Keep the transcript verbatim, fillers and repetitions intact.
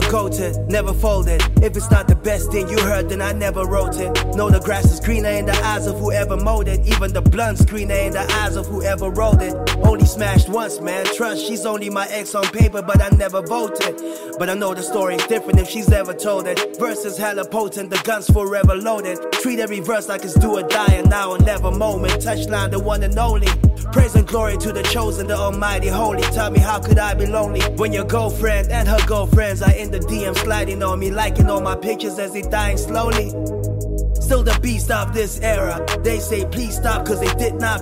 goated, never folded. If it's not the best thing you heard, then I never wrote it. Know the grass is greener in the eyes of whoever mowed it. Even the blunt's greener in the eyes of whoever rolled it. Only smashed once, man, trust, she's only my ex on paper, but I never voted. But I know the story's different if she's ever told it. Verses hella potent, the gun's forever loaded. Treat every verse like it's do or die, and now or never moment. Touchline, the one and only. Praise and glory to the chosen, the almighty holy. Tell me, how could I be lonely when your girlfriend and her girlfriends are in the D M sliding on me, liking all my pictures as they dying slowly? Still the beast of this era. They say please stop cause they did not